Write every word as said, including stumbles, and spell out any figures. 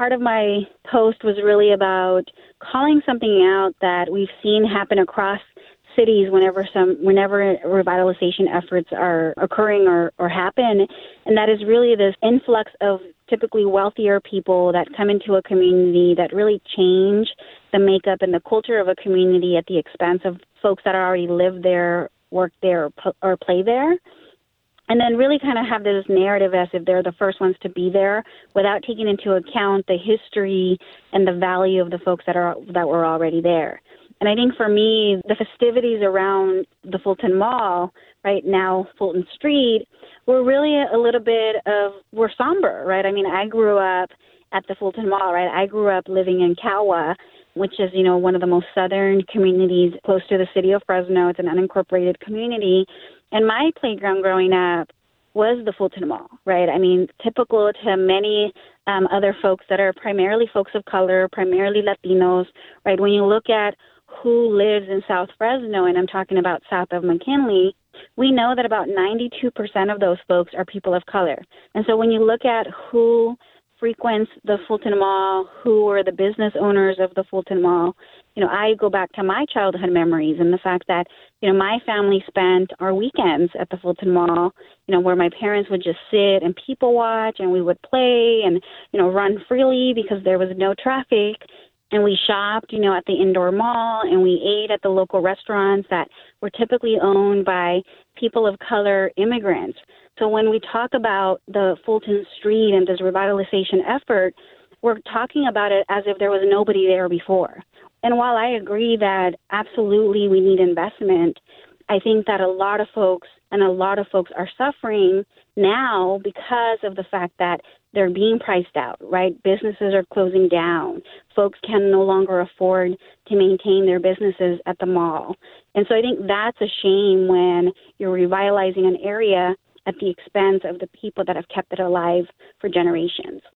part of my post was really about calling something out that we've seen happen across cities whenever some whenever revitalization efforts are occurring or, or happen, and that is really this influx of typically wealthier people that come into a community that really change the makeup and the culture of a community at the expense of folks that already live there, work there, or, or play there. And then really kind of have this narrative as if they're the first ones to be there without taking into account the history and the value of the folks that are that were already there. And I think for me, the festivities around the Fulton Mall, right now, Fulton Street, were really a little bit of, were somber, right? I mean, I grew up at the Fulton Mall, right? I grew up living in Kawa, which is, you know, one of the most southern communities close to the city of Fresno. It's an unincorporated community. And my playground growing up was the Fulton Mall, right? I mean, typical to many um, other folks that are primarily folks of color, primarily Latinos, right? When you look at who lives in South Fresno, and I'm talking about south of McKinley, we know that about ninety-two percent of those folks are people of color. And so when you look at who frequents the Fulton Mall, who are the business owners of the Fulton Mall, you know, I go back to my childhood memories and the fact that, you know, my family spent our weekends at the Fulton Mall, you know, where my parents would just sit and people watch and we would play and, you know, run freely because there was no traffic. And we shopped, you know, at the indoor mall, and we ate at the local restaurants that were typically owned by people of color immigrants. So when we talk about the Fulton Street and this revitalization effort, we're talking about it as if there was nobody there before. And while I agree that absolutely we need investment, I think that a lot of folks and a lot of folks are suffering now because of the fact that they're being priced out, right? Businesses are closing down. Folks can no longer afford to maintain their businesses at the mall. And so I think that's a shame when you're revitalizing an area at the expense of the people that have kept it alive for generations.